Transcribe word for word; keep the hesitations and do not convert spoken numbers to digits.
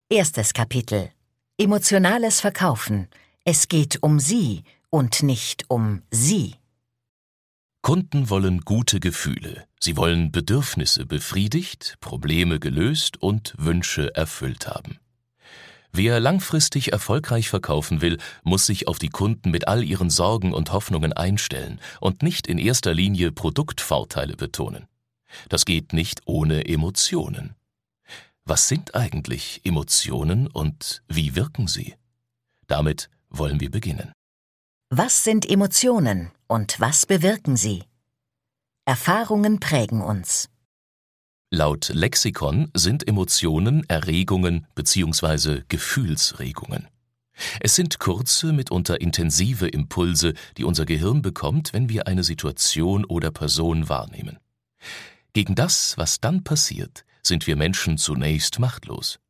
Erstes Kapitel. Emotionales Verkaufen. Es geht um Sie und nicht um Sie. Kunden wollen gute Gefühle. Sie wollen Bedürfnisse befriedigt, Probleme gelöst und Wünsche erfüllt haben. Wer langfristig erfolgreich verkaufen will, muss sich auf die Kunden mit all ihren Sorgen und Hoffnungen einstellen und nicht in erster Linie Produktvorteile betonen. Das geht nicht ohne Emotionen. Was sind eigentlich Emotionen und wie wirken sie? Damit wollen wir beginnen. Was sind Emotionen und was bewirken sie? Erfahrungen prägen uns. Laut Lexikon sind Emotionen Erregungen bzw. Gefühlsregungen. Es sind kurze, mitunter intensive Impulse, die unser Gehirn bekommt, wenn wir eine Situation oder Person wahrnehmen. Gegen das, was dann passiert, sind wir Menschen zunächst machtlos.